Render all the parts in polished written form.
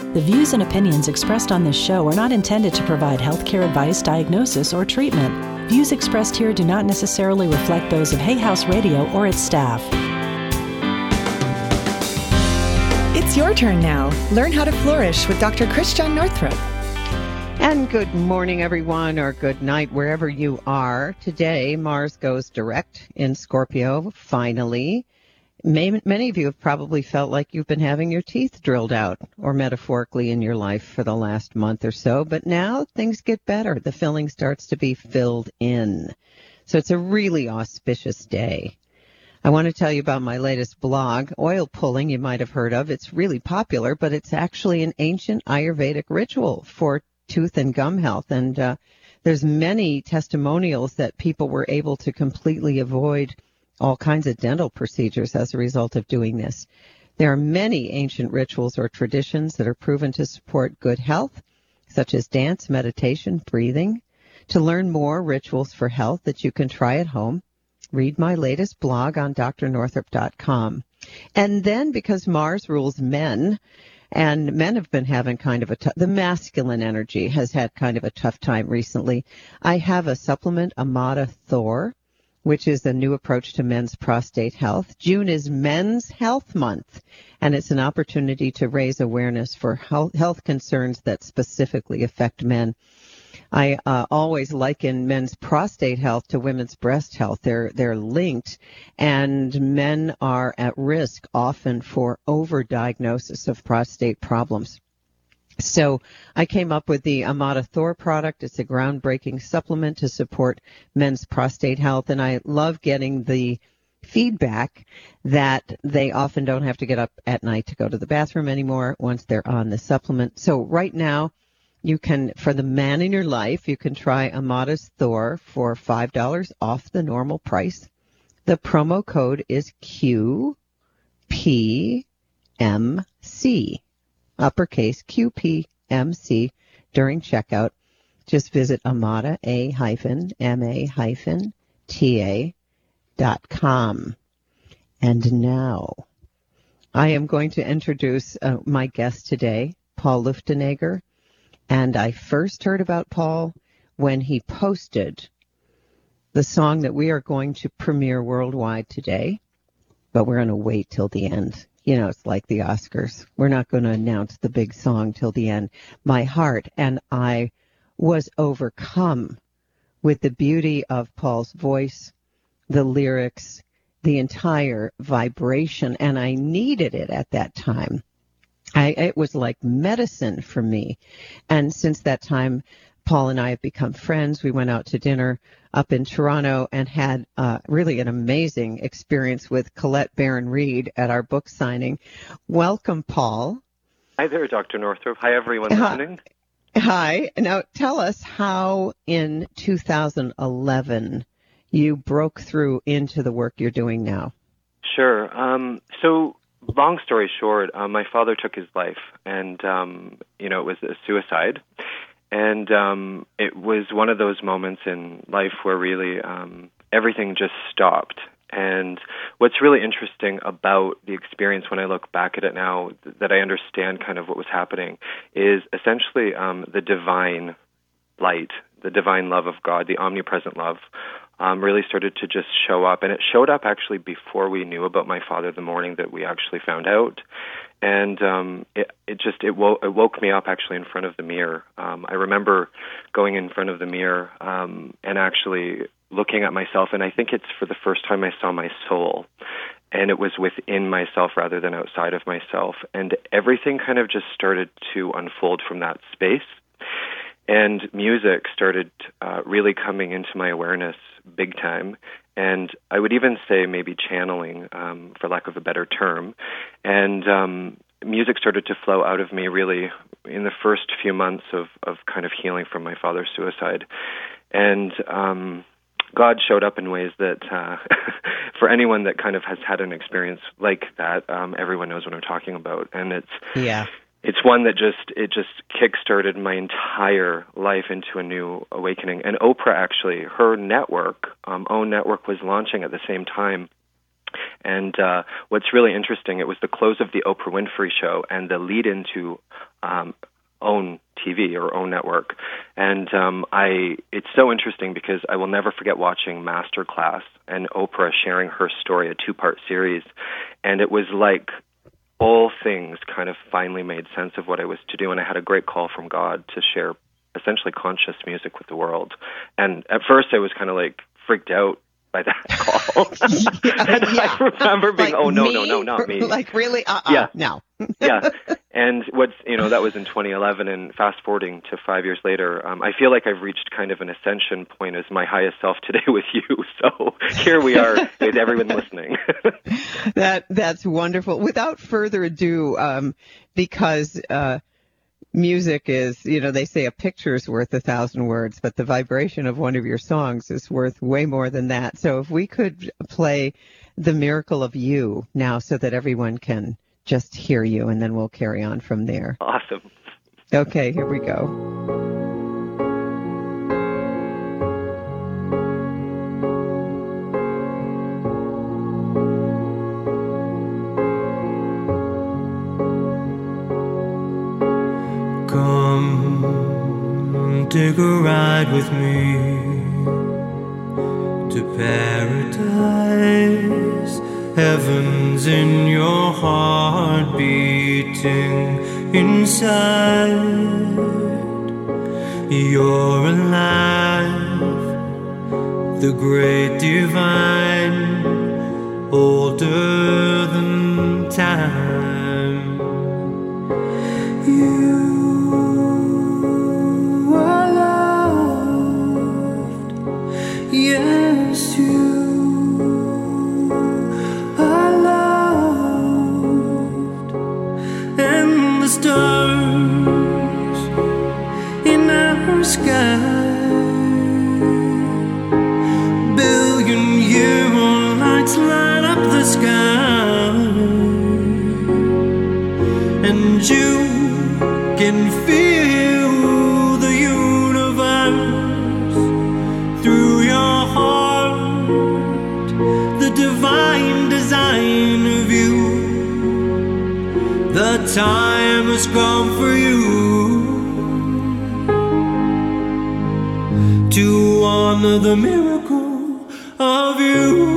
The views and opinions expressed on this show are not intended to provide healthcare advice, diagnosis, or treatment. Views expressed here do not necessarily reflect those of Hay House Radio or its staff. It's your turn now. Learn how to flourish with Dr. Christian Northrup. And good morning, everyone, or good night, wherever you are. Today, Mars goes direct in Scorpio, finally. Many of you have probably felt like you've been having your teeth drilled out, or metaphorically in your life, for the last month or so. But now things get better. The filling starts to be filled in. So it's a really auspicious day. I want to tell you about my latest blog, Oil Pulling, you might have heard of. It's really popular, but it's actually an ancient Ayurvedic ritual for tooth and gum health. And there's many testimonials that people were able to completely avoid all kinds of dental procedures as a result of doing this. There are many ancient rituals or traditions that are proven to support good health, such as dance, meditation, breathing. To learn more rituals for health that you can try at home, read my latest blog on drnorthrup.com. And then, because Mars rules men, and men have been having kind of the masculine energy has had kind of a tough time recently, I have a supplement, Amata Thor, which is a new approach to men's prostate health. June is Men's Health Month, and it's an opportunity to raise awareness for health concerns that specifically affect men. I always liken men's prostate health to women's breast health. They're linked, and men are at risk often for overdiagnosis of prostate problems. So I came up with the Amata Thor product. It's a groundbreaking supplement to support men's prostate health, and I love getting the feedback that they often don't have to get up at night to go to the bathroom anymore once they're on the supplement. So right now, you can, for the man in your life, you can try Amata's Thor for $5 off the normal price. The promo code is QPMC. Uppercase QPMC during checkout. Just visit amata-ma-ta.com. And now I am going to introduce my guest today, Paul Luftenegger. And I first heard about Paul when he posted the song that we are going to premiere worldwide today, but we're going to wait till the end. You know, it's like the Oscars. We're not going to announce the big song till the end. My heart and I was overcome with the beauty of Paul's voice, the lyrics, the entire vibration, and I needed it at that time. It was like medicine for me. And since that time, Paul and I have become friends. We went out to dinner up in Toronto and had really an amazing experience with Colette Barron-Reed at our book signing. Welcome, Paul. Hi there, Dr. Northrup. Hi, everyone listening. Hi. Now, tell us how in 2011 you broke through into the work you're doing now. Sure. So, long story short, my father took his life, and, it was a suicide. And it was one of those moments in life where really everything just stopped. And what's really interesting about the experience when I look back at it now, that I understand kind of what was happening, is essentially the divine light, the divine love of God, the omnipresent love, really started to just show up. And it showed up actually before we knew about my father the morning that we actually found out. And it woke me up actually in front of the mirror. I remember going in front of the mirror and actually looking at myself, and I think it's for the first time I saw my soul. And it was within myself rather than outside of myself. And everything kind of just started to unfold from that space. And music started really coming into my awareness big time. And I would even say maybe channeling, for lack of a better term. And music started to flow out of me really in the first few months of kind of healing from my father's suicide. And God showed up in ways that for anyone that kind of has had an experience like that, everyone knows what I'm talking about. And it's one that just kick-started my entire life into a new awakening. And Oprah, actually, her network, OWN Network, was launching at the same time. And what's really interesting, it was the close of the Oprah Winfrey Show and the lead into own TV or own network. And it's so interesting because I will never forget watching Masterclass and Oprah sharing her story, a 2-part series. And it was like all things kind of finally made sense of what I was to do. And I had a great call from God to share essentially conscious music with the world. And at first I was kind of like freaked out by that call. And I remember being, like, no, not me. Like, really? No. Yeah. And that was in 2011, and fast forwarding to 5 years later, I feel like I've reached kind of an ascension point as my highest self today with you. So here we are with everyone listening. That's wonderful. Without further ado, because music is, they say a picture's worth 1,000 words, but the vibration of one of your songs is worth way more than that. So if we could play The Miracle of You now so that everyone can just hear you, and then we'll carry on from there. Awesome. Okay, here we go. Come, take a ride with me to paradise. Heaven's in your heart beating inside. You're alive, the great divine, older than time. You are loved, yes, you are loved, and the stars in our sky, billion-year-old lights light up the sky, and you can feel the universe through your heart, the divine design of you. The time has come for you to honor the miracle of you.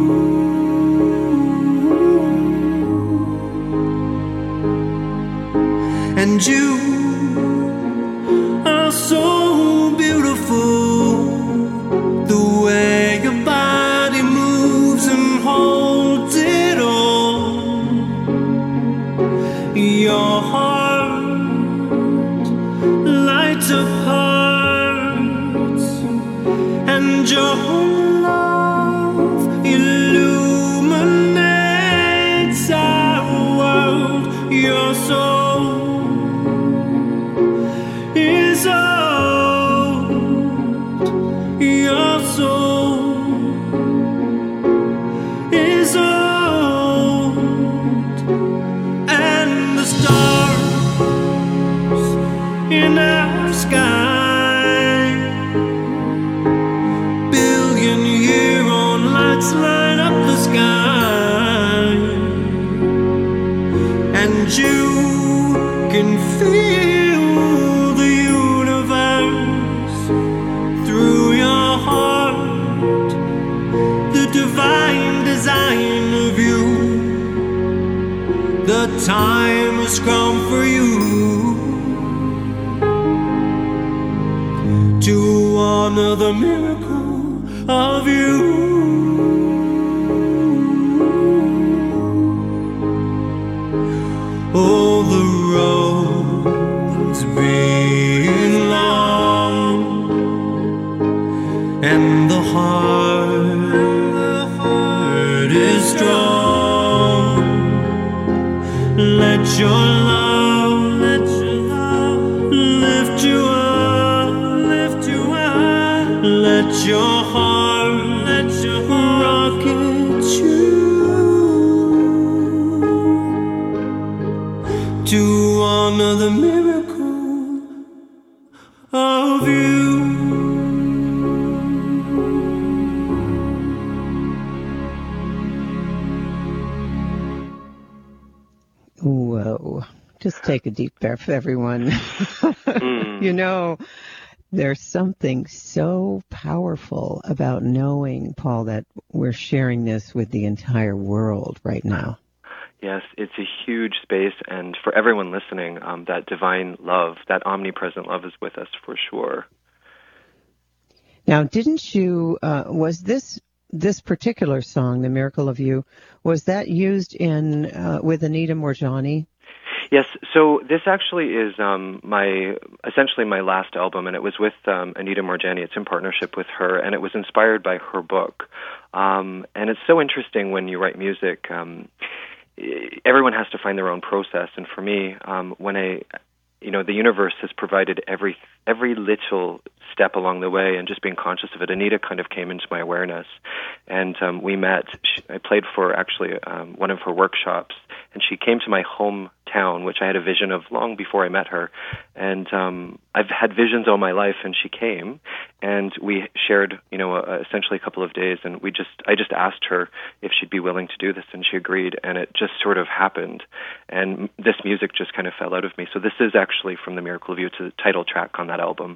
And you are so beautiful, the way your body moves and holds it all. Your heart lights up hearts, and your love illuminates our world. Your soul is old, your soul is old, and the stars in our sky, billion-year-old lights light up the sky, and you can feel the universe through your heart, the divine design of you. The time has come for you to honor the miracle of you. Oh, the road's been long, and the heart is strong. Let your love lift you up, let your heart rocket you to honor the miracle of you. Whoa. Just take a deep breath, everyone. You know, there's something so powerful about knowing, Paul, that we're sharing this with the entire world right now. Yes, it's a huge space, and for everyone listening, that divine love, that omnipresent love is with us for sure. Now, didn't you, was this particular song, The Miracle of You, was that used with Anita Moorjani? Yes, so this actually is essentially my last album, and it was with Anita Moorjani. It's in partnership with her, and it was inspired by her book. And it's so interesting when you write music. Everyone has to find their own process, and for me, the universe has provided every little step along the way, and just being conscious of it. Anita kind of came into my awareness, and we met. I played for actually one of her workshops, and she came to my hometown, which I had a vision of long before I met her. And I've had visions all my life, and she came, and we shared, essentially a couple of days, and I just asked her if she'd be willing to do this, and she agreed, and it just sort of happened. And this music just kind of fell out of me. So this is actually from The Miracle of You. It's a title track on that album.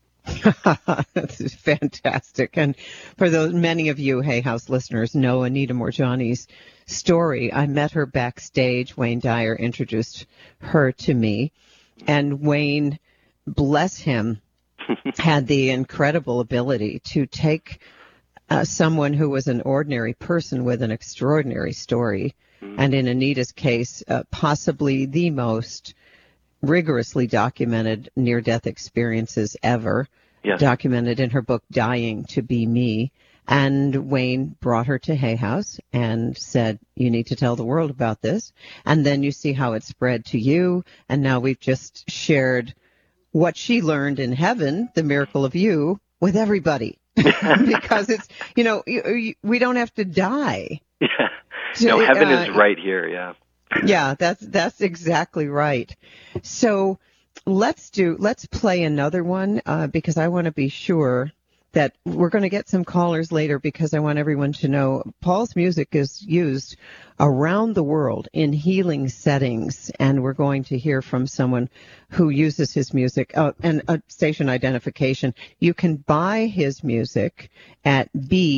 That's fantastic. And for those many of you Hay House listeners know Anita Moorjani's story. I met her backstage. Wayne Dyer introduced her to me, and Wayne, bless him, had the incredible ability to take someone who was an ordinary person with an extraordinary story, and in Anita's case, possibly the most rigorously documented near-death experiences ever, yes, documented in her book, Dying to Be Me. And Wayne brought her to Hay House and said, you need to tell the world about this. And then you see how it spread to you. And now we've just shared what she learned in heaven, the miracle of you, with everybody. Because it's, we don't have to die. Yeah. No, heaven is right here, yeah. Yeah, that's exactly right. So let's play another one because I want to be sure that we're going to get some callers later, because I want everyone to know Paul's music is used around the world in healing settings, and we're going to hear from someone who uses his music. And station identification. You can buy his music at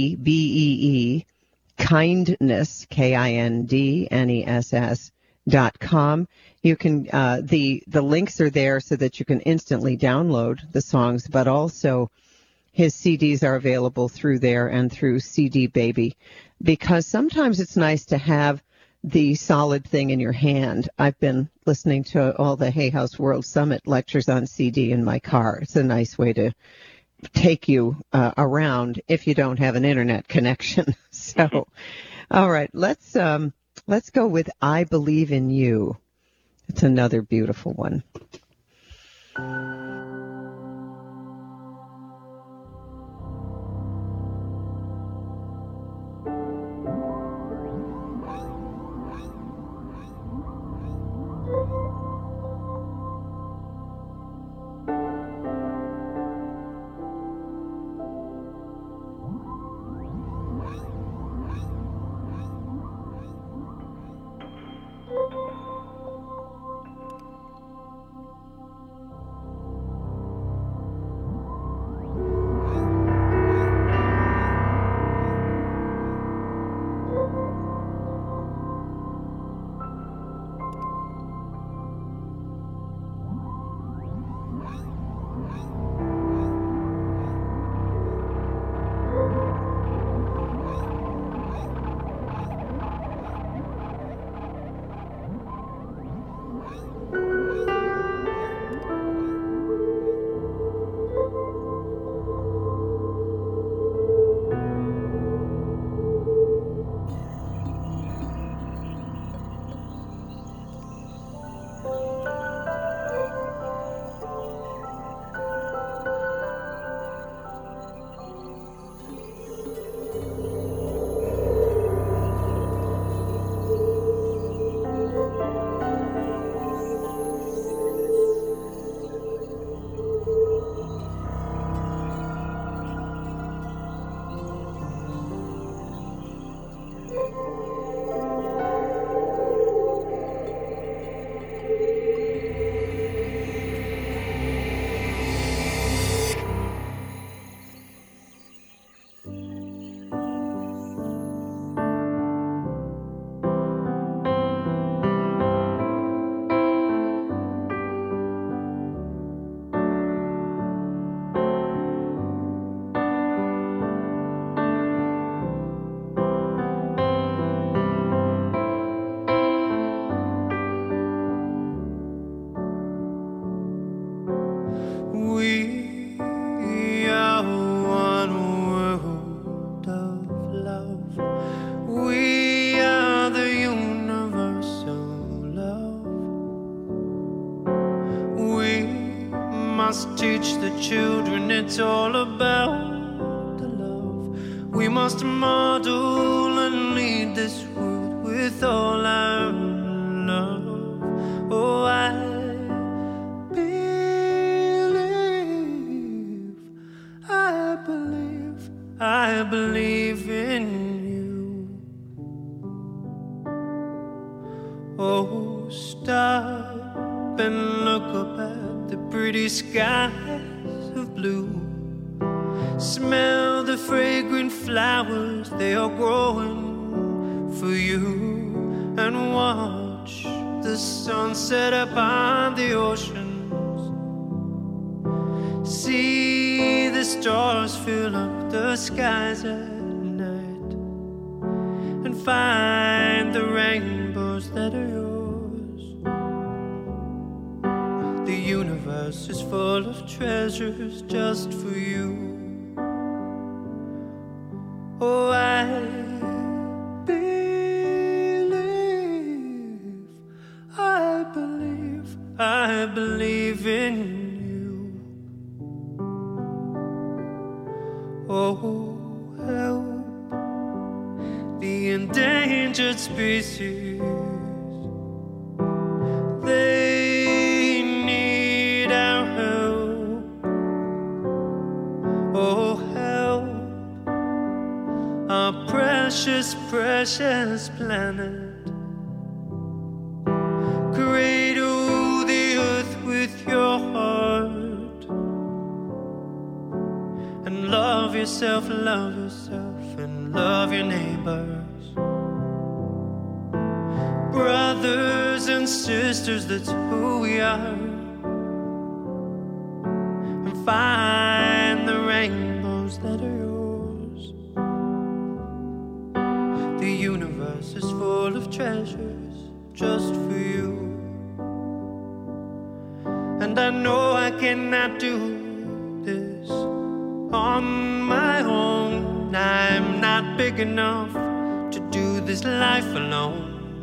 BEE Kindness, KINDNESS.com. You can the links are there so that you can instantly download the songs, but also his CDs are available through there and through CD Baby, because sometimes it's nice to have the solid thing in your hand. I've been listening to all the Hay House World Summit lectures on CD in my car. It's a nice way to take you around if you don't have an internet connection. So, all right, let's go with I Believe in You. It's another beautiful one. must teach the children it's all about the love. We must model and lead this world with all our love. Oh, I believe in you. Oh, stop and look up at the pretty skies of blue. Smell the fragrant flowers, they are growing for you. And watch the sunset upon the oceans. See the stars fill up the skies at night, and find the rainbows that are yours. The universe is full of treasures just for you. Oh, I believe in you. Oh, help the endangered species. They need our help. Oh, help our precious, precious planet. Cradle the earth with your heart, and love yourself, and love your neighbors. Brothers and sisters, that's who we are. And find the rainbows that are yours. The universe is full of treasures just for you. And I know I cannot do this on my own. I'm not big enough to do this life alone.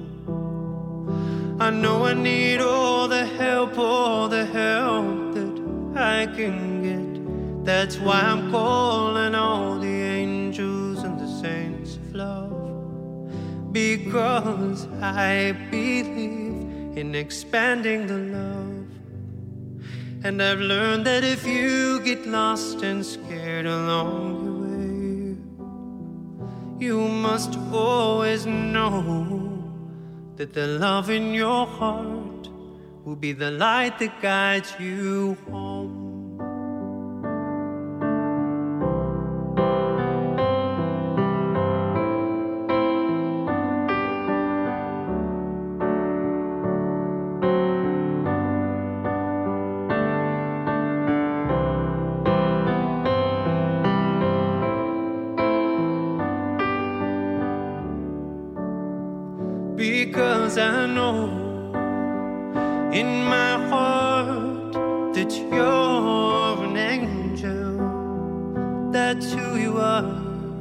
I know I need all the help that I can get. That's why I'm calling all the angels and the saints of love. Because I believe in expanding the love. And I've learned that if you get lost and scared along your way, you must always know that the love in your heart will be the light that guides you home. Because I know in my heart that you're an angel. That's who you are.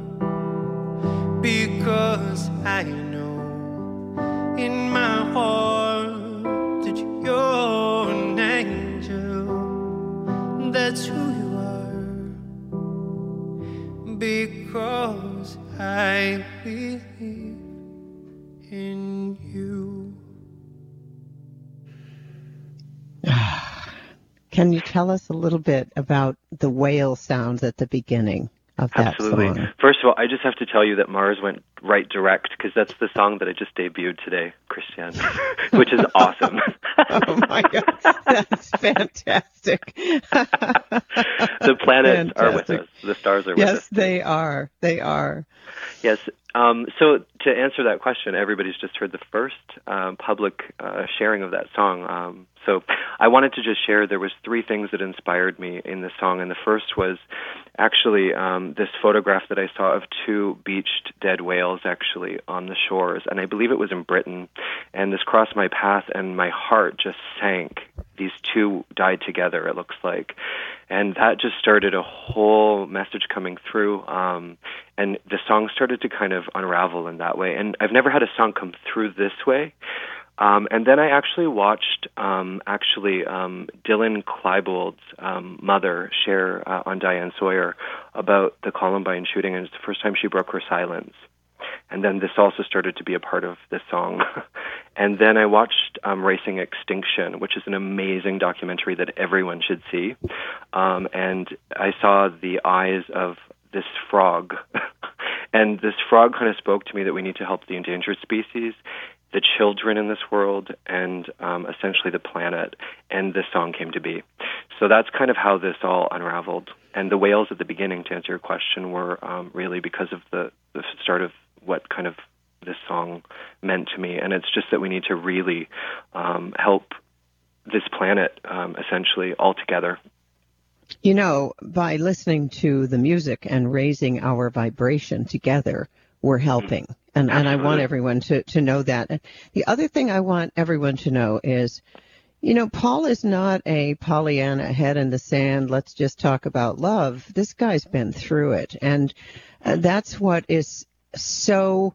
Because I know in my heart that you're an angel. That's who you are. Because I believe in you. Can you tell us a little bit about the whale sounds at the beginning of that Absolutely. song? First of all, I just have to tell you that Mars went right direct, because that's the song that I just debuted today, Christian, which is awesome. Oh my God, that's fantastic. The planets are with us. The stars are with us. Yes, they are. They are. Yes. So to answer that question, everybody's just heard the first public sharing of that song. So I wanted to just share, there was 3 things that inspired me in the song, and the first was actually this photograph that I saw of 2 beached dead whales actually on the shores, and I believe it was in Britain, and this crossed my path, and my heart just sank. These 2 died together, it looks like, and that just started a whole message coming through, and the song started to kind of unravel in that way, and I've never had a song come through this way. And then I actually watched Dylan Klebold's mother share on Diane Sawyer about the Columbine shooting, and it's the first time she broke her silence. And then this also started to be a part of this song. And then I watched Racing Extinction, which is an amazing documentary that everyone should see. And I saw the eyes of this frog. And this frog kind of spoke to me that we need to help the endangered species, the children in this world, and essentially the planet. And this song came to be. So that's kind of how this all unraveled. And the whales at the beginning, to answer your question, were really because of the start of what kind of this song meant to me. And it's just that we need to really help this planet, essentially, all together. You know, by listening to the music and raising our vibration together, we're helping. And I want everyone to know that. And the other thing I want everyone to know is, you know, Paul is not a Pollyanna head in the sand, let's just talk about love. This guy's been through it. And that's what is so,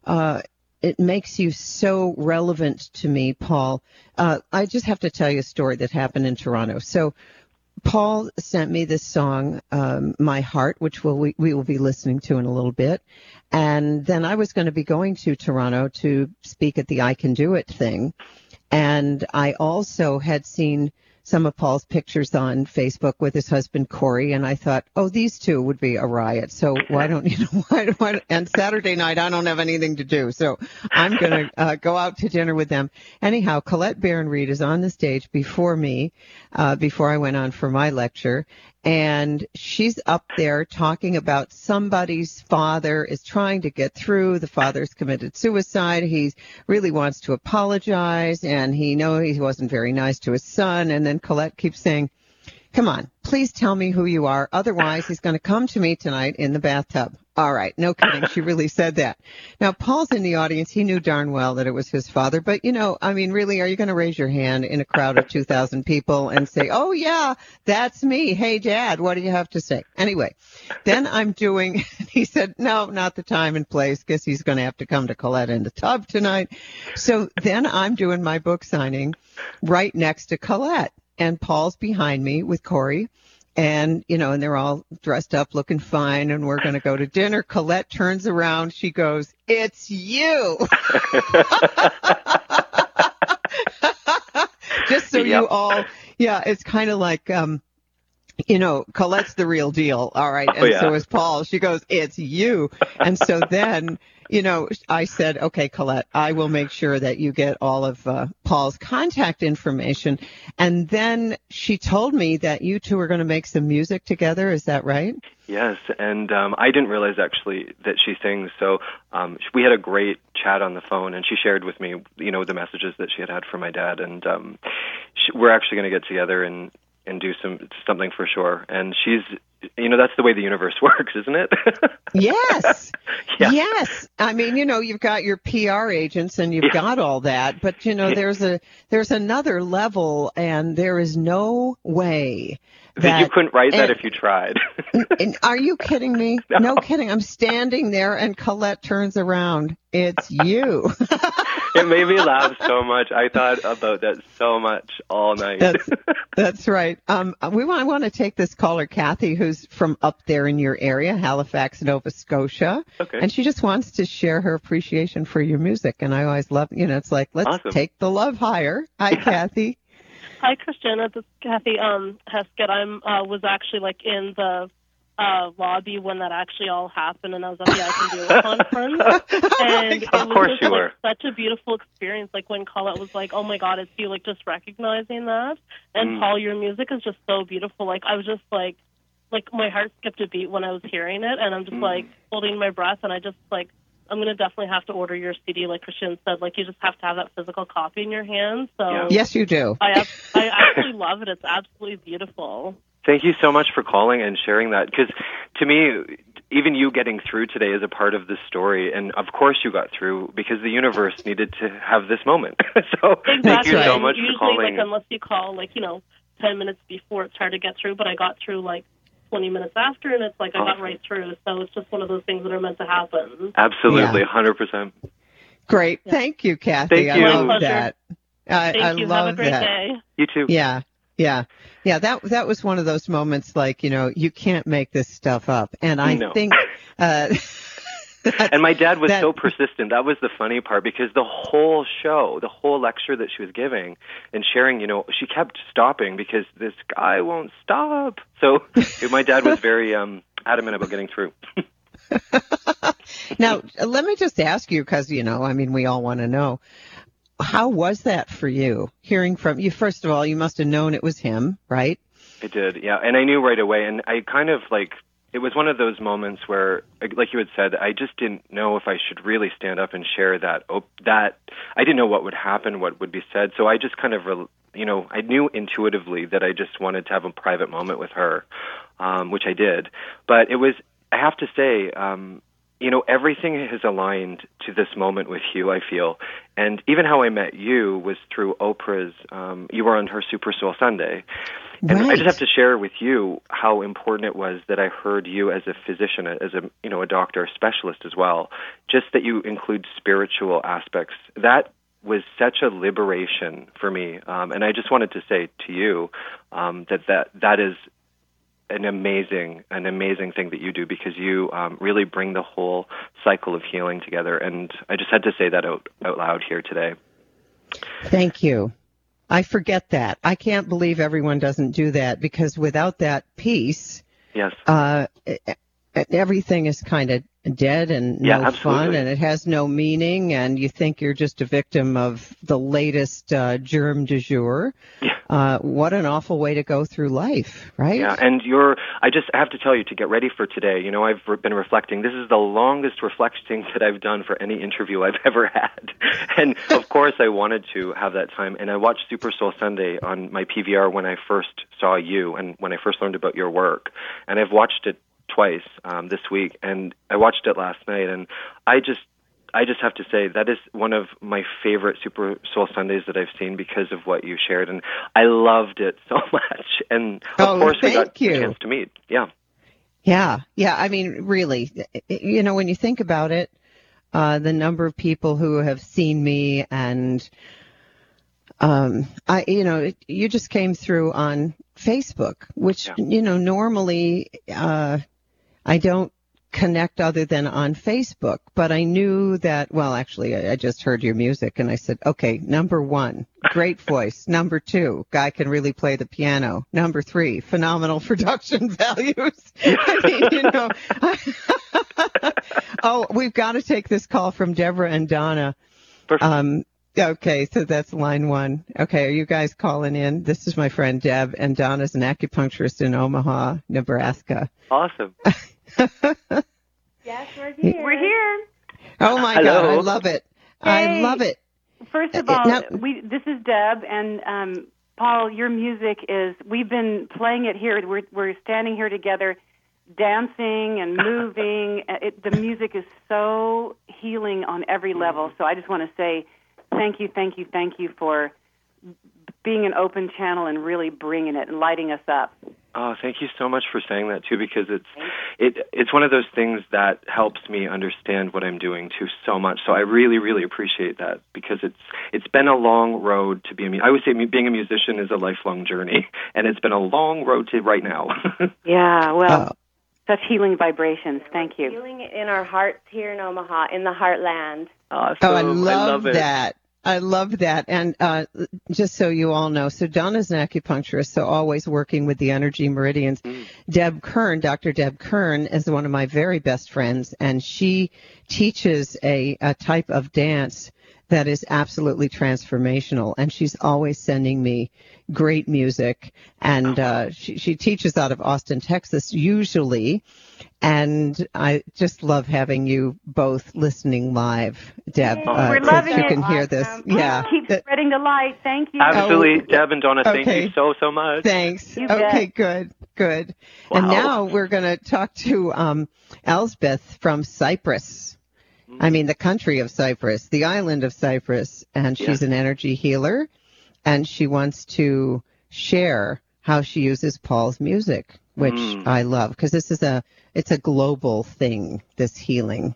it makes you so relevant to me, Paul. I just have to tell you a story that happened in Toronto. So Paul sent me this song, My Heart, which we will be listening to in a little bit. And then I was going to be going to Toronto to speak at the I Can Do It thing. And I also had seen some of Paul's pictures on Facebook with his husband, Corey, and I thought, oh, these two would be a riot. So why don't, and Saturday night, I don't have anything to do. So I'm going to go out to dinner with them. Anyhow, Colette Baron-Reid is on the stage before me, before I went on for my lecture. And she's up there talking about somebody's father is trying to get through. The father's committed suicide. He really wants to apologize, and he wasn't very nice to his son. And then Colette keeps saying, come on, please tell me who you are. Otherwise, he's going to come to me tonight in the bathtub. All right. No kidding. She really said that. Now, Paul's in the audience. He knew darn well that it was his father. But, you know, I mean, really, are you going to raise your hand in a crowd of 2,000 people and say, oh, yeah, that's me. Hey, Dad, what do you have to say? Anyway, then he said, no, not the time and place, because he's going to have to come to Colette in the tub tonight. So then I'm doing my book signing right next to Colette. And Paul's behind me with Corey. And, you know, and they're all dressed up looking fine, and we're going to go to dinner. Colette turns around. She goes, it's you. Just so you all, yeah, it's kind of like, you know, Colette's the real deal. All right. And so is Paul. She goes, it's you. And so then, you know, I said, okay, Colette, I will make sure that you get all of Paul's contact information. And then she told me that you two are going to make some music together. Is that right? Yes. And I didn't realize actually that she sings. So we had a great chat on the phone, and she shared with me, you know, the messages that she had from my dad. And we're actually going to get together and do something for sure. And she's, you know, that's the way the universe works, isn't it? Yes. Yeah. Yes. I mean, you know, you've got your PR agents and you've got all that, but you know, there's another level, and there is no way that you couldn't write that if you tried. Are you kidding me? No kidding. I'm standing there and Colette turns around. It's you. It made me laugh so much. I thought about that so much all night. That's right. I want to take this caller, Kathy, who's from up there in your area, Halifax, Nova Scotia. Okay. And she just wants to share her appreciation for your music. And I always love, you know, it's like, let's take the love higher. Hi, Kathy. Hi, Christiana. This is Kathy Heskett. I was actually like in the lobby when that actually all happened, and I was at the I Can Do It conference. And it was just like such a beautiful experience. Like when Colette was like, "Oh my God, it's you!" Like just recognizing that. And Paul, your music is just so beautiful. Like I was just like my heart skipped a beat when I was hearing it, and I'm just like holding my breath, and I just like. I'm going to definitely have to order your CD, like Christian said. Like, you just have to have that physical copy in your hands. So yes, you do. I absolutely love it. It's absolutely beautiful. Thank you so much for calling and sharing that. Because to me, even you getting through today is a part of the story. And, of course, you got through because the universe needed to have this moment. So thank you so much for calling. Usually, like, unless you call, like, 10 minutes before, it's hard to get through. But I got through, like, 20 minutes after, and it's like I got right through. So it's just one of those things that are meant to happen. Absolutely, 100%. Great. Yeah. Thank you, Kathy. Thank you. I love My pleasure. that. Thank you. love Have a great that. day. You too. Yeah. That was one of those moments like, you can't make this stuff up. And I No. think, and my dad was so persistent. That was the funny part, because the whole show, the whole lecture that she was giving and sharing, she kept stopping because this guy won't stop. So my dad was very adamant about getting through. Now, let me just ask you, because, we all want to know, how was that for you, hearing from you? First of all, you must have known it was him, right? I did, yeah. And I knew right away. And I kind of it was one of those moments where, like you had said, I just didn't know if I should really stand up and share that. That I didn't know what would happen, what would be said. So I just kind of, I knew intuitively that I just wanted to have a private moment with her, which I did. But it was, I have to say, everything has aligned to this moment with you, I feel. And even how I met you was through Oprah's, you were on her Super Soul Sunday. And Right. I just have to share with you how important it was that I heard you as a physician, as a doctor, a specialist as well, just that you include spiritual aspects. That was such a liberation for me. And I just wanted to say to you that is an amazing thing that you do, because you really bring the whole cycle of healing together. And I just had to say that out loud here today. Thank you. I forget that. I can't believe everyone doesn't do that, because without that piece, Yes. Everything is kind of dead and no absolutely. fun, and it has no meaning, and you think you're just a victim of the latest germ du jour. Yeah. What an awful way to go through life, right? Yeah, and I just have to tell you, to get ready for today, I've been reflecting. This is the longest reflecting that I've done for any interview I've ever had. And of course I wanted to have that time. And I watched Super Soul Sunday on my PVR when I first saw you and when I first learned about your work. And I've watched it twice this week, and I watched it last night, and I just have to say that is one of my favorite Super Soul Sundays that I've seen, because of what you shared, and I loved it so much. And of course we got a chance to meet. Yeah. I mean, really, when you think about it, the number of people who have seen me, and you just came through on Facebook, which normally I don't connect other than on Facebook, but I knew that, well, actually, I just heard your music and I said, okay, number 1, great voice. Number 2, guy can really play the piano. Number 3, phenomenal production values. I mean, Oh, we've got to take this call from Deborah and Donna. Perfect. Okay, so that's line 1. Okay, are you guys calling in? This is my friend Deb, and Donna's an acupuncturist in Omaha, Nebraska. Awesome. Yes, we're here. We're here. Oh my Hello. God, I love it. Hey. I love it. First of all, Now- this is Deb, and Paul, your music is, we've been playing it here. We're standing here together, dancing and moving. The music is so healing on every level. So I just want to say thank you for being an open channel and really bringing it and lighting us up. Oh, thank you so much for saying that too, because it's one of those things that helps me understand what I'm doing too so much. So I really, really appreciate that, because it's been a long road to be I always say being a musician is a lifelong journey, and it's been a long road to right now. Yeah, well, such healing vibrations. Thank you. Feeling it in our hearts here in Omaha, in the heartland. Awesome. Oh, I love it. that. I love that. And just so you all know, so Donna's an acupuncturist, so always working with the energy meridians. Deb Kern, Dr. Deb Kern, is one of my very best friends, and she teaches a type of dance that is absolutely transformational, and she's always sending me great music. And she teaches out of Austin, Texas, usually. And I just love having you both listening live, Deb. We're loving you it. can hear this. Yeah. Keep spreading the light. Thank you. Absolutely. Deb and Donna, thank okay. you so much. Thanks. You Okay, bet. good. Wow. And now we're going to talk to Elsbeth from Cyprus. I mean, the country of Cyprus, the island of Cyprus. And she's an energy healer, and she wants to share how she uses Paul's music, which I love, because it's a global thing, this healing.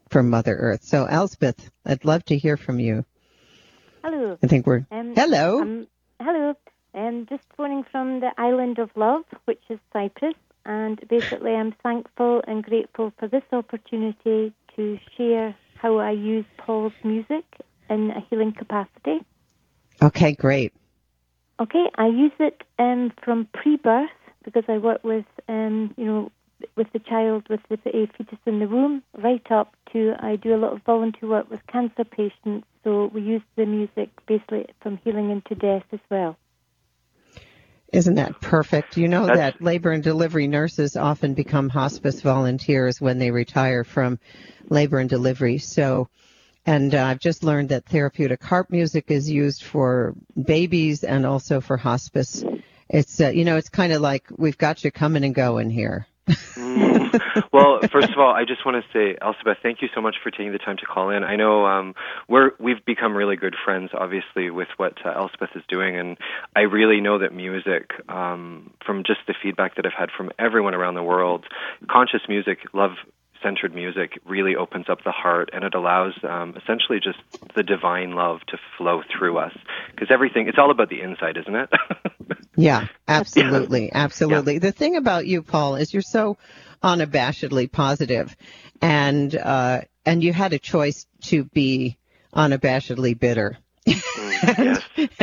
from Mother Earth. So, Elspeth, I'd love to hear from you. Hello. I think we're... hello. Hello. Just phoning from the island of love, which is Cyprus. And basically, I'm thankful and grateful for this opportunity to share how I use Paul's music in a healing capacity. Okay, great. Okay, I use it from pre-birth because I work with, with the child, with the fetus in the womb, right up to I do a lot of volunteer work with cancer patients. So we use the music basically from healing into death as well. Isn't that perfect? You know that labor and delivery nurses often become hospice volunteers when they retire from labor and delivery. So, and I've just learned that therapeutic harp music is used for babies and also for hospice. It's, it's kind of like we've got you coming and going here. Well, first of all, I just want to say, Elspeth, thank you so much for taking the time to call in. I know we've become really good friends, obviously, with what Elspeth is doing, and I really know that music, from just the feedback that I've had from everyone around the world, conscious music, love-centered music really opens up the heart, and it allows essentially just the divine love to flow through us, because it's all about the inside, isn't it? Yeah, absolutely. Absolutely. Yeah. The thing about you, Paul, is you're so unabashedly positive, and you had a choice to be unabashedly bitter. Yes.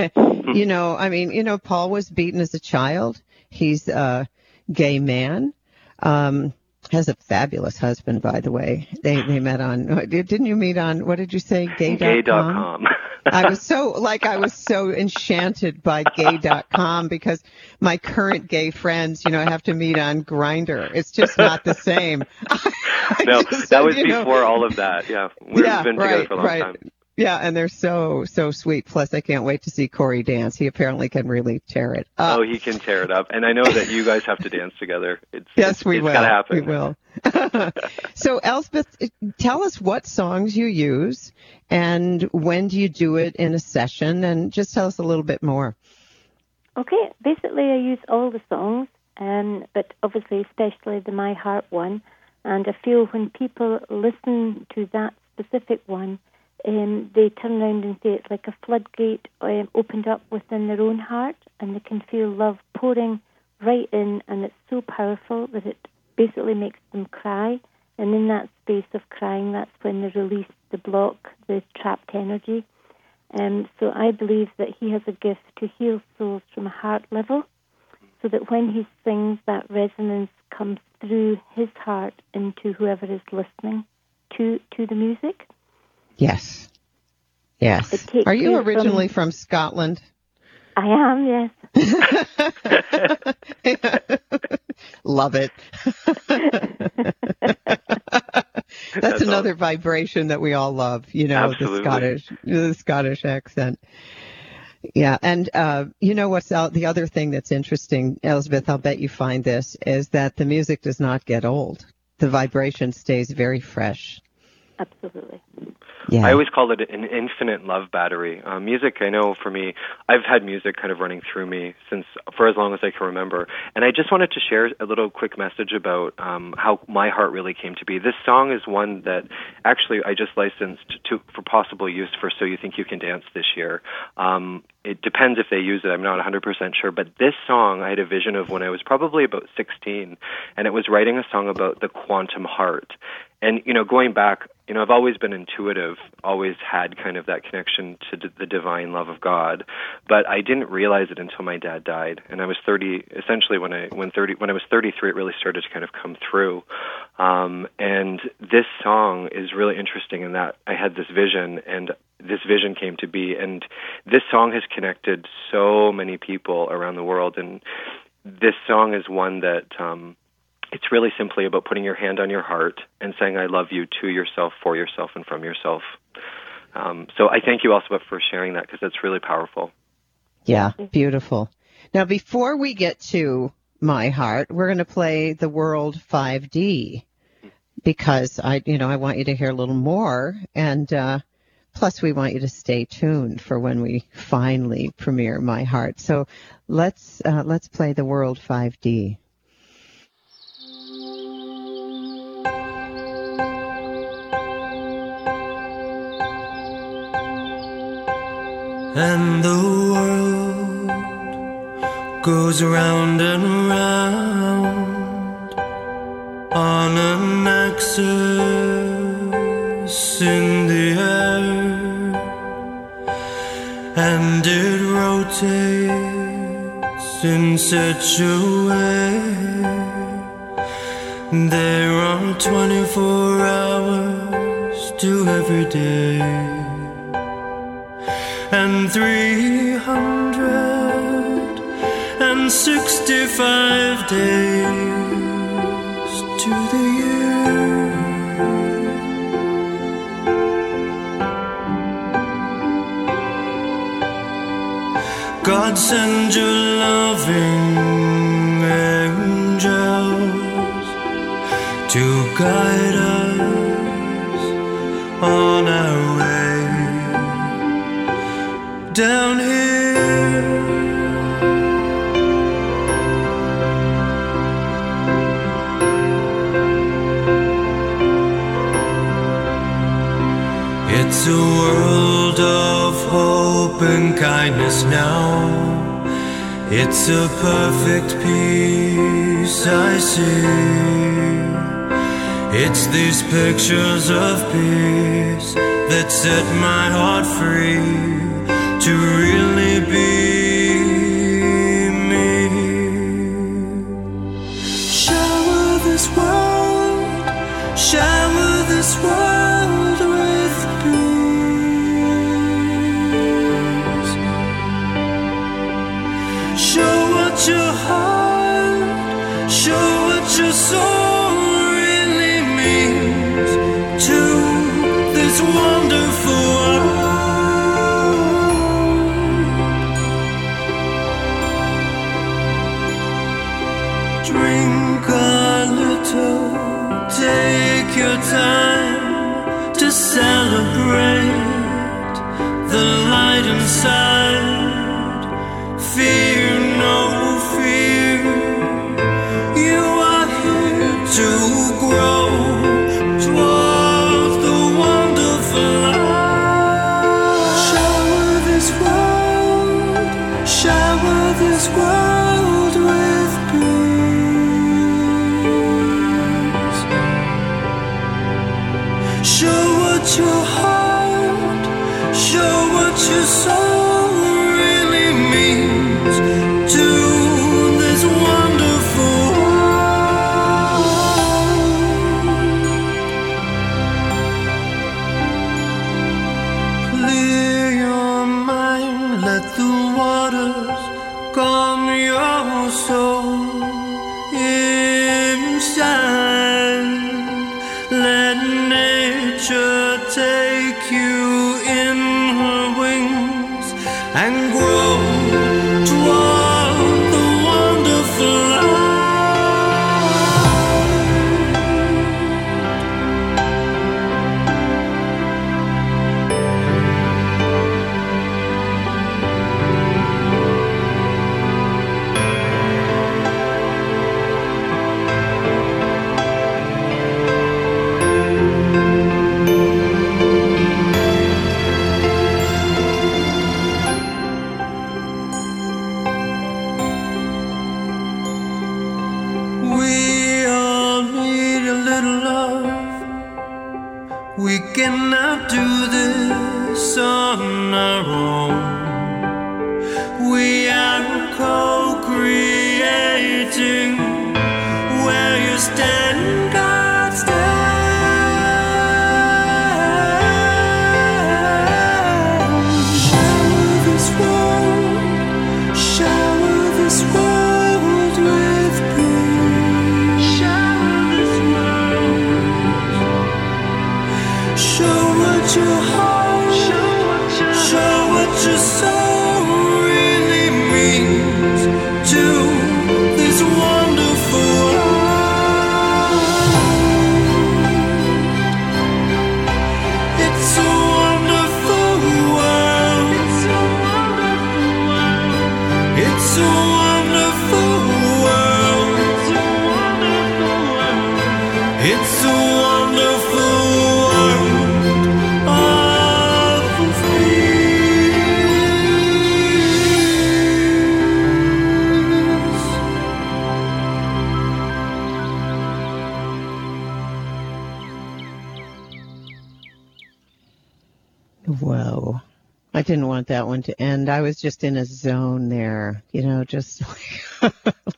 Paul was beaten as a child. He's a gay man. Has a fabulous husband, by the way. They met on, didn't you meet on, what did you say, gay.com? Gay.com. I was so enchanted by gay.com because my current gay friends, I have to meet on Grindr. It's just not the same. No, that was before all of that. Yeah. We've been together for a long time. Yeah, and they're so sweet. Plus, I can't wait to see Corey dance. He apparently can really tear it up. Oh, he can tear it up. And I know that you guys have to dance together. We will. It's gotta happen. We will. So, Elspeth, tell us what songs you use and when do you do it in a session, and just tell us a little bit more. Okay, basically I use all the songs, but obviously especially the My Heart one. And I feel when people listen to that specific one, they turn around and say it's like a floodgate opened up within their own heart, and they can feel love pouring right in, and it's so powerful that it basically makes them cry. And in that space of crying, that's when they release the block, the trapped energy. So I believe that he has a gift to heal souls from a heart level, so that when he sings, that resonance comes through his heart into whoever is listening to the music. Yes. Are you originally from Scotland? I am, yes. Love it. That's another vibration that we all love, Absolutely. the Scottish accent. Yeah, and what's the other thing that's interesting, Elspeth, I'll bet you find this, is that the music does not get old. The vibration stays very fresh. Absolutely. Yeah. I always call it an infinite love battery. Music, I know for me, I've had music kind of running through me for as long as I can remember. And I just wanted to share a little quick message about how My Heart really came to be. This song is one that actually I just licensed for possible use for So You Think You Can Dance this year. It depends if they use it. I'm not 100% sure. But this song I had a vision of when I was probably about 16, and it was writing a song about the quantum heart. And, going back, I've always been intuitive, always had kind of that connection to the divine love of God, but I didn't realize it until my dad died. And I was 30, essentially when I was 33, it really started to kind of come through. And this song is really interesting in that I had this vision, and this vision came to be, and this song has connected so many people around the world. And this song is one that, it's really simply about putting your hand on your heart and saying, I love you to yourself, for yourself, and from yourself. So I thank you also for sharing that, because that's really powerful. Yeah, beautiful. Now, before we get to My Heart, we're going to play the World 5D, because I want you to hear a little more, and plus we want you to stay tuned for when we finally premiere My Heart. So let's play the World 5D. and the world goes round and round on an axis in the air, and it rotates in such a way. There are 24 hours to every day, and 365 days to the year. God send your loving angels to guide us on our way down here. It's a world of hope and kindness now. It's a perfect peace I see. It's these pictures of peace that set my heart free to really be me. Shower this world, shower this world with peace. Show what your heart, show what your soul really means to this wonderful world. Drink a little, take your time to celebrate the light inside. Fear no fear, you are here to grow towards the wonderful light. Shower this world, shower this world with peace. Show what your heart, show what your soul really means to this wonderful world. Clear your mind, let the waters calm your soul inside. Let nature take you in her wings and grow toward the wonderful we cannot do this on our own. We are co-creating. Where you stand, God stands. Shower this world, shower this world with peace. Shower this world. Show what your heart, show what your soul really means to this wonderful world. It's a wonderful world. It's a wonderful world. It's a wonderful world of peace. didn't want that one to end. I was just in a zone there, just yeah.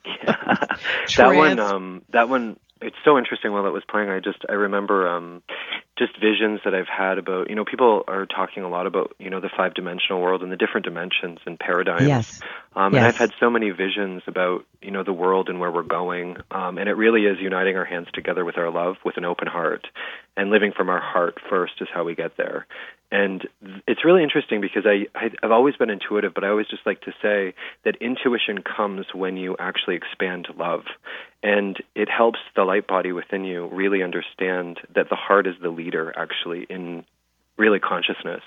That one, it's so interesting while it was playing. I remember just visions that I've had about, people are talking a lot about, the 5-dimensional world and the different dimensions and paradigms. Yes. And I've had so many visions about, the world and where we're going. And it really is uniting our hands together with our love, with an open heart, and living from our heart first is how we get there. And it's really interesting because I've always been intuitive, but I always just like to say that intuition comes when you actually expand love. And it helps the light body within you really understand that the heart is the leader, actually, in really consciousness.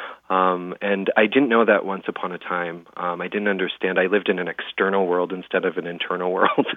And I didn't know that once upon a time. I didn't understand. I lived in an external world instead of an internal world.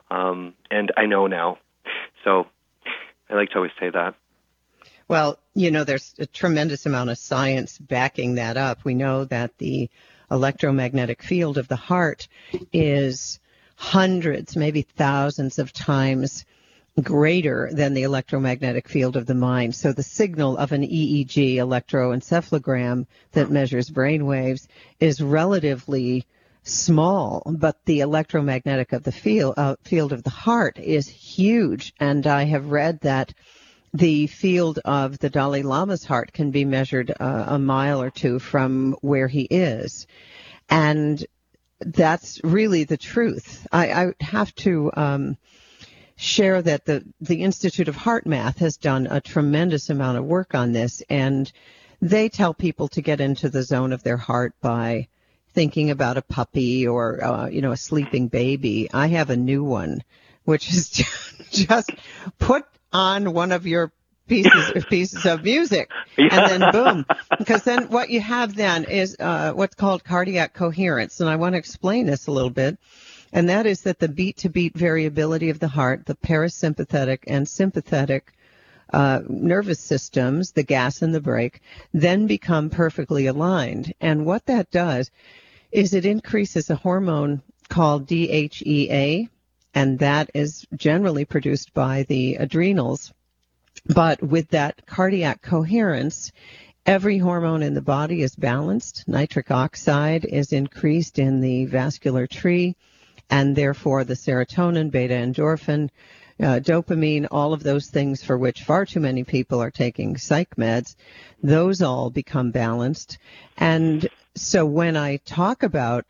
And I know now. So I like to always say that. Well, there's a tremendous amount of science backing that up. We know that the electromagnetic field of the heart is hundreds, maybe thousands of times greater than the electromagnetic field of the mind. So the signal of an EEG, electroencephalogram, that measures brain waves is relatively small, but the electromagnetic of the field of the heart is huge. And I have read that the field of the Dalai Lama's heart can be measured a mile or two from where he is. And that's really the truth. I have to share that the Institute of Heart Math has done a tremendous amount of work on this, and they tell people to get into the zone of their heart by thinking about a puppy or, a sleeping baby. I have a new one, which is just put on one of your pieces of music, and then boom. Because then what you have then is what's called cardiac coherence, and I want to explain this a little bit. And that is that the beat-to-beat variability of the heart, the parasympathetic and sympathetic nervous systems, the gas and the brake, then become perfectly aligned. And what that does is it increases a hormone called DHEA, and that is generally produced by the adrenals. But with that cardiac coherence, every hormone in the body is balanced. Nitric oxide is increased in the vascular tree, and therefore the serotonin, beta endorphin, dopamine, all of those things for which far too many people are taking psych meds, those all become balanced. And so when you talk about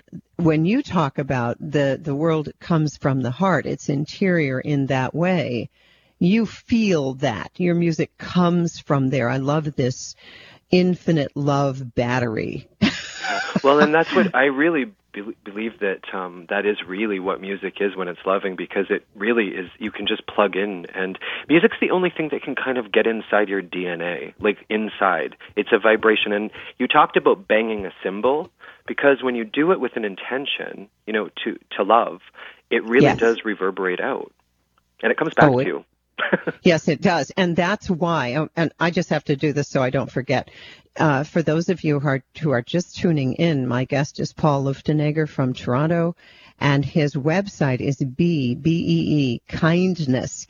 the world comes from the heart, it's interior in that way. You feel that. Your music comes from there. I love this infinite love battery. Well, and that's what I really believe that that is really what music is when it's loving, because it really is. You can just plug in, and music's the only thing that can kind of get inside your DNA, like inside. It's a vibration, and you talked about banging a cymbal, because when you do it with an intention, to love, it really does reverberate out, and it comes back to you. Yes, it does. And that's why, and I just have to do this so I don't forget. For those of you who are just tuning in, my guest is Paul Luftenegger from Toronto, and his website is kindness,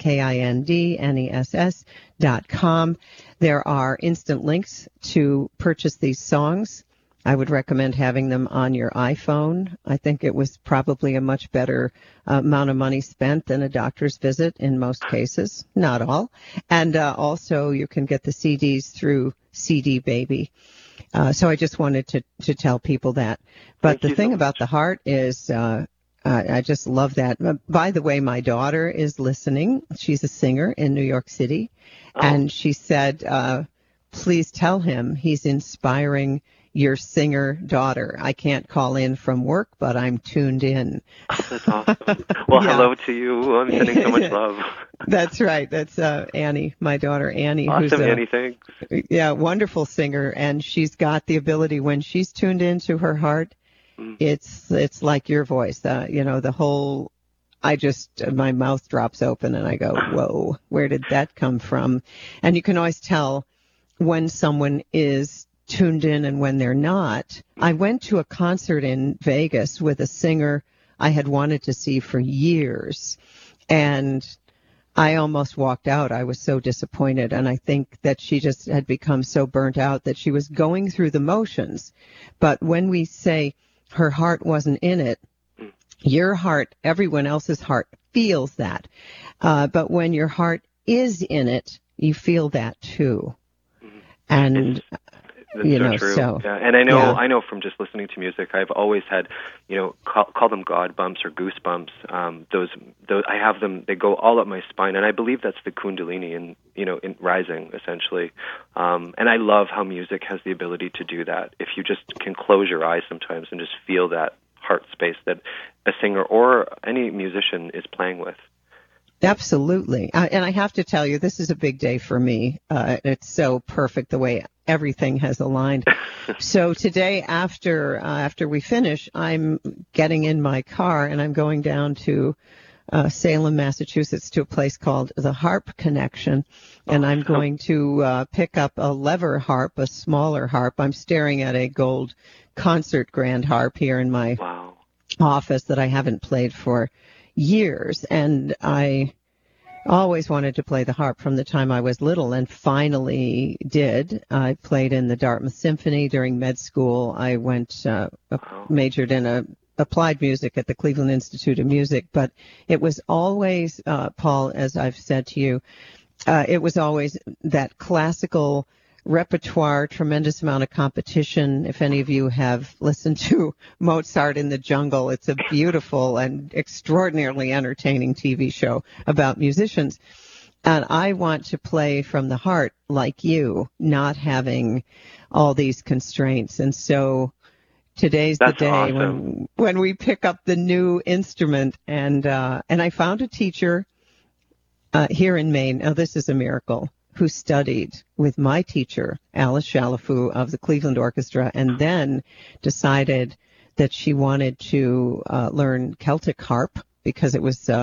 KINDNESS.com. There are instant links to purchase these songs. I would recommend having them on your iPhone. I think it was probably a much better amount of money spent than a doctor's visit in most cases, not all. And also you can get the CDs through CD Baby. So I just wanted to tell people that. But the thing about the heart is I just love that. By the way, my daughter is listening. She's a singer in New York City. And she said, please tell him he's inspiring your singer daughter. I can't call in from work, but I'm tuned in. That's awesome. Well, hello to you. I'm sending so much love. That's right. That's Annie, my daughter Annie. Awesome, Annie, thanks. Yeah, wonderful singer, and she's got the ability when she's tuned into her heart. It's like your voice. The whole. My mouth drops open and I go, whoa, where did that come from? And you can always tell when someone is tuned in and when they're not. I went to a concert in Vegas with a singer I had wanted to see for years, and I almost walked out. I was so disappointed. And I think that she just had become so burnt out that she was going through the motions. But when we say her heart wasn't in it, your heart, everyone else's heart feels that. But when your heart is in it, you feel that too. And That's so true. So, yeah. And I know from just listening to music, I've always had, call them God bumps or goosebumps. Those I have them. They go all up my spine, and I believe that's the Kundalini in rising essentially. And I love how music has the ability to do that. If you just can close your eyes sometimes and just feel that heart space that a singer or any musician is playing with. Absolutely. And I have to tell you, this is a big day for me. It's so perfect the way everything has aligned. So today, after we finish, I'm getting in my car and I'm going down to Salem, Massachusetts, to a place called the Harp Connection. And I'm going to pick up a lever harp, a smaller harp. I'm staring at a gold concert grand harp here in my office that I haven't played for years, and I always wanted to play the harp from the time I was little, and finally did. I played in the Dartmouth Symphony during med school. I majored in applied music at the Cleveland Institute of Music, but it was always, Paul, as I've said to you, it was always that classical repertoire, tremendous amount of competition. If any of you have listened to Mozart in the Jungle, it's a beautiful and extraordinarily entertaining TV show about musicians. And I want to play from the heart like you, not having all these constraints. And so today's the day awesome. when we pick up the new instrument. And I found a teacher here in Maine. Now, this is a miracle, who studied with my teacher, Alice Shalafou of the Cleveland Orchestra, and then decided that she wanted to learn Celtic harp because it was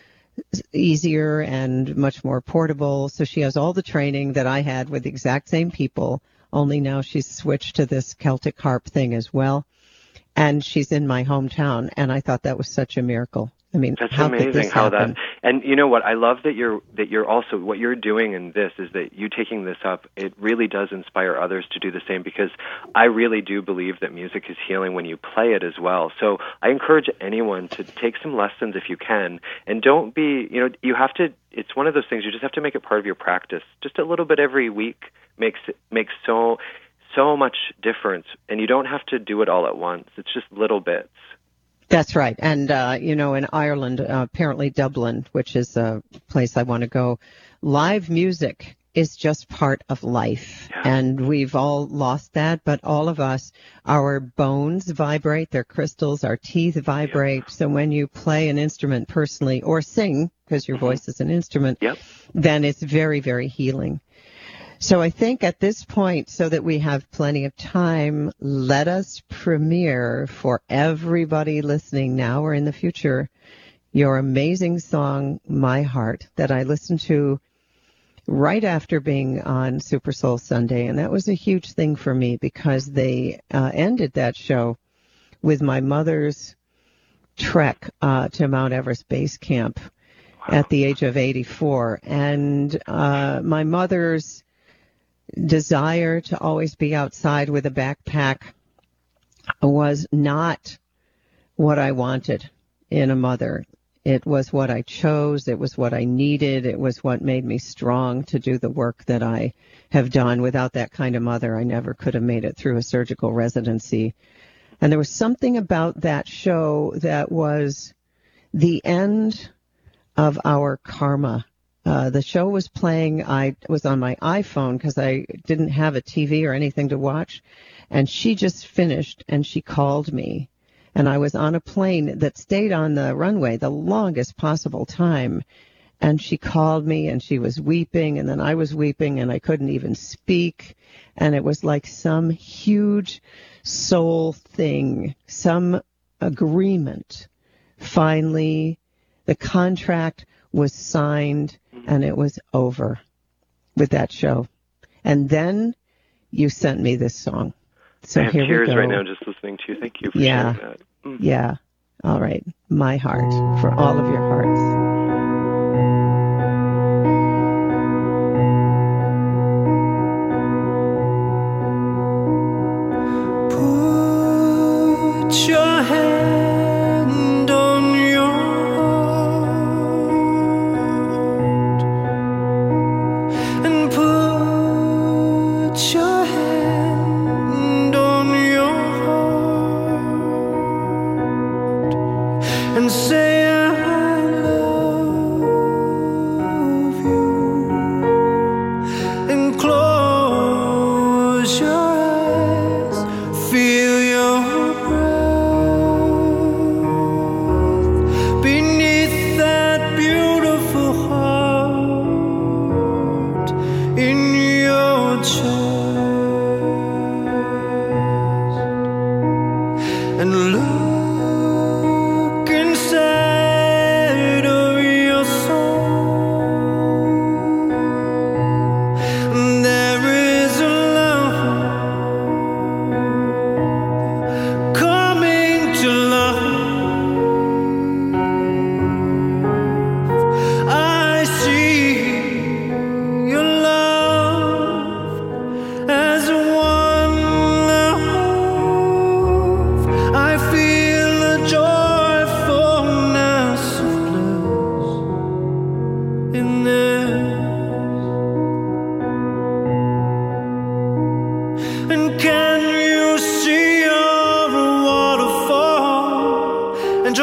easier and much more portable. So she has all the training that I had with the exact same people, only now she's switched to this Celtic harp thing as well. And she's in my hometown, and I thought that was such a miracle. I mean, that's how amazing could this how happen? that, and you know what, I love that you're also, what you're doing in this is that you taking this up, it really does inspire others to do the same, because I really do believe that music is healing when you play it as well. So I encourage anyone to take some lessons if you can, and don't be, you have to, it's one of those things, you just have to make it part of your practice. Just a little bit every week makes so much difference, and you don't have to do it all at once. It's just little bits. That's right. And, in Ireland, apparently Dublin, which is a place I want to go, live music is just part of life. Yeah. And we've all lost that, but all of us, our bones vibrate, their crystals, our teeth vibrate. Yeah. So when you play an instrument personally or sing, because your voice is an instrument, then it's very, very healing. So I think at this point, so that we have plenty of time, let us premiere for everybody listening now or in the future your amazing song, My Heart, that I listened to right after being on Super Soul Sunday. And that was a huge thing for me because they ended that show with my mother's trek to Mount Everest Base Camp at the age of 84. And my mother's desire to always be outside with a backpack was not what I wanted in a mother. It was what I chose. It was what I needed. It was what made me strong to do the work that I have done. Without that kind of mother, I never could have made it through a surgical residency. And there was something about that show that was the end of our karma. The show was playing. I was on my iPhone because I didn't have a TV or anything to watch. And she just finished and she called me. And I was on a plane that stayed on the runway the longest possible time. And she called me and she was weeping. And then I was weeping and I couldn't even speak. And it was like some huge soul thing, some agreement. Finally, the contract was signed. And it was over with that show. And then you sent me this song. So I have here tears we go. right now just listening to you. Thank you for sharing that. Yeah. All right. My heart for all of your hearts.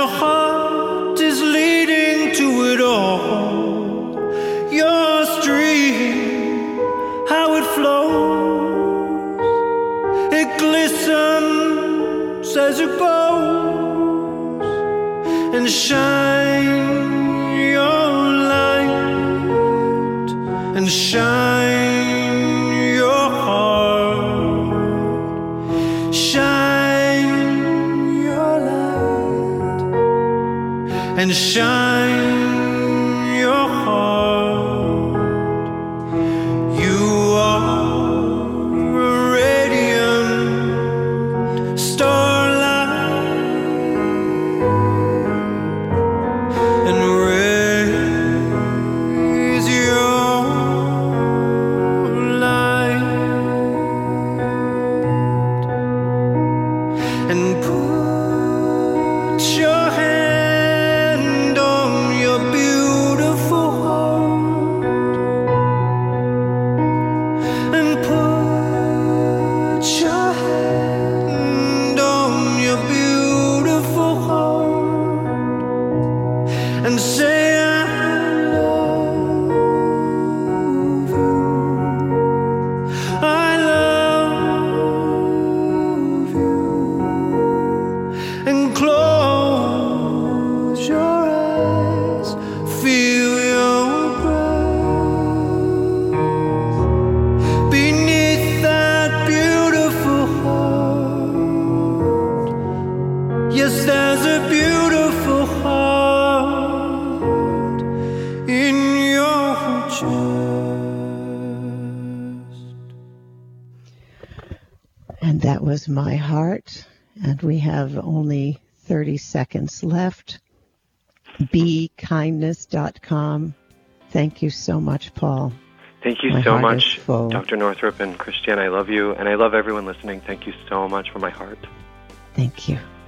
heart is leading to it all. Your stream, how it flows, it glistens as it goes, and shine your light, and shine your heart, shine your light, and shine your heart. You are a radiant starlight, and raise your light, and put your hand on your beautiful heart, and put your hand on your beautiful heart, and say I love you, I love you, and close your eyes, feel your breath beneath that beautiful heart. Yes, there's a beautiful heart in your chest. And that was My Heart. And we have only 30 seconds left. BeKindness.com. Thank you so much, Paul. Thank you My so heart much, is full. Dr. Northrup and Christiane. I love you, and I love everyone listening. Thank you so much from my heart. Thank you.